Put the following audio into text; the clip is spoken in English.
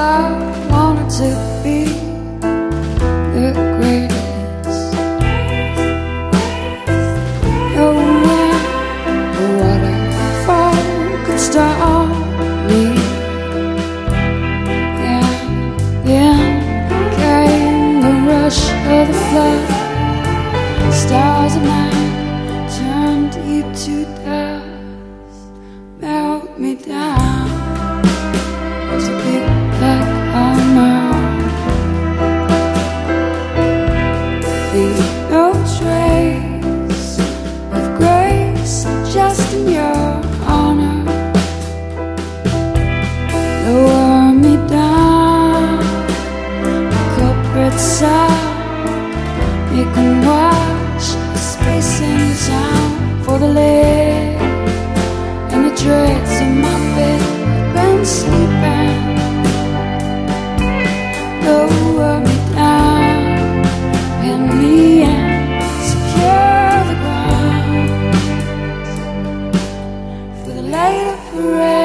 I wanted to be the greatest. No wind or waterfall could stop me. And then came the rush of the flood. Stars of night turned deep to dust, melt me down to big black armor. Leave no trace of grace, just in your honor. Lower me down, the culprit side. You can watch the space in sound for the leg and the dregs of my bed. I've been sleeping. Lower me down, pin me in, secure the ground for the later parade.